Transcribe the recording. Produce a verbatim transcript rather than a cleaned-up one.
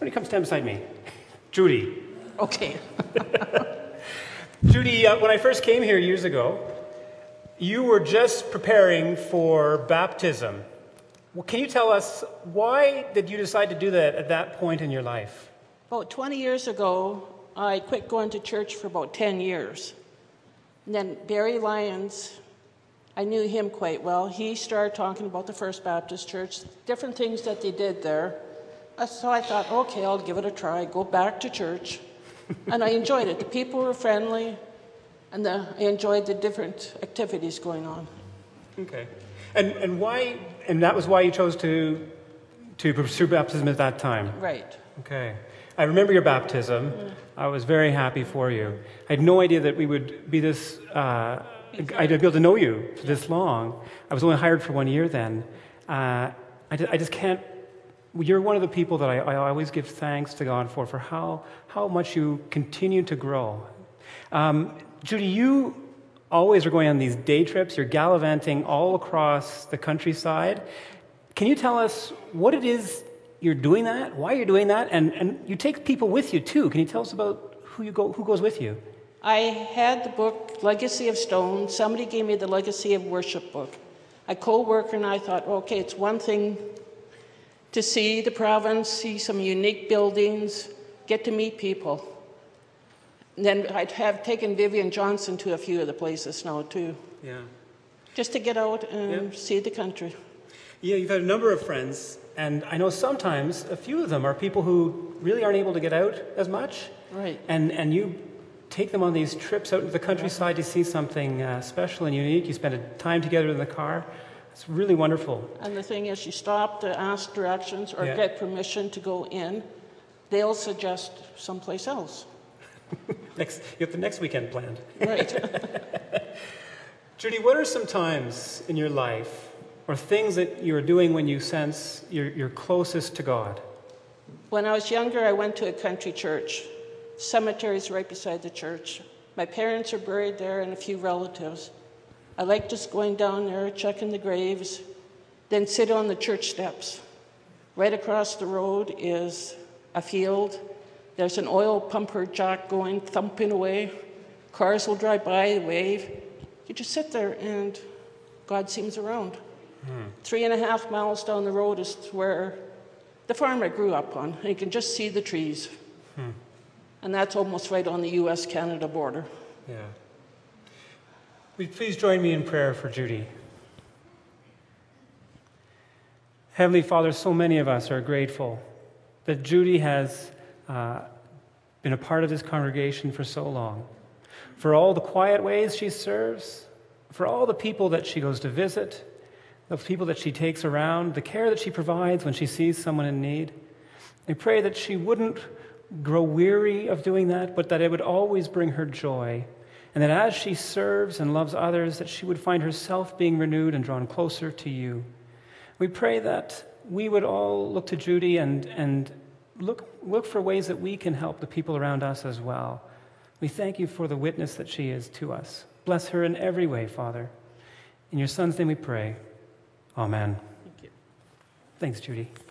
When you come stand beside me. Judy. Okay. Judy, uh, when I first came here years ago, you were just preparing for baptism. Well, can you tell us, why did you decide to do that at that point in your life? About twenty years ago, I quit going to church for about ten years. And then Barry Lyons, I knew him quite well. He started talking about the First Baptist Church, different things that they did there. Uh, So I thought, okay, I'll give it a try, go back to church. And I enjoyed it. The people were friendly, and the, I enjoyed the different activities going on. Okay. And and why, and that was why you chose to to pursue baptism at that time? Right. Okay. I remember your baptism. Mm. I was very happy for you. I had no idea that we would be this, uh, I'd be able to know you for this long. I was only hired for one year then. Uh, I, just, I just can't, you're one of the people that I, I always give thanks to God for, for how, how much you continue to grow. Um, Judy, you always are going on these day trips. You're gallivanting all across the countryside. Can you tell us what it is you're doing that, why you're doing that, and, and you take people with you too. Can you tell us about who you go, who goes with you? I had the book, Legacy of Stone. Somebody gave me the Legacy of Worship book. A co-worker and I thought, okay, it's one thing to see the province, see some unique buildings, get to meet people. And then I'd have taken Vivian Johnson to a few of the places now too. Yeah. Just to get out and yeah. see the country. Yeah, you've had a number of friends, and I know sometimes a few of them are people who really aren't able to get out as much. Right. And and you take them on these trips out into the countryside to see something uh, special and unique. You spend a time together in the car. It's really wonderful. And the thing is, you stop to ask directions or yeah. get permission to go in. They'll suggest someplace else. next, you have the next weekend planned. Right. Judy, what are some times in your life or things that you're doing when you sense you're, you're closest to God? When I was younger, I went to a country church. Cemetery's right beside the church. My parents are buried there and a few relatives. I like just going down there, checking the graves, then sit on the church steps. Right across the road is a field. There's an oil pumper jack going, thumping away. Cars will drive by, wave. You just sit there and God seems around. Hmm. Three and a half miles down the road is where the farm I grew up on. And you can just see the trees. Hmm. And that's almost right on the U S Canada border. Yeah. Will you please join me in prayer for Judy? Heavenly Father, so many of us are grateful that Judy has uh, been a part of this congregation for so long. For all the quiet ways she serves, for all the people that she goes to visit, the people that she takes around, the care that she provides when she sees someone in need. I pray that she wouldn't grow weary of doing that, but that it would always bring her joy, and that as she serves and loves others, that she would find herself being renewed and drawn closer to you. We pray that we would all look to Judy and, and look, look for ways that we can help the people around us as well. We thank you for the witness that she is to us. Bless her in every way, Father. In your Son's name we pray. Amen. Thank you. Thanks, Judy.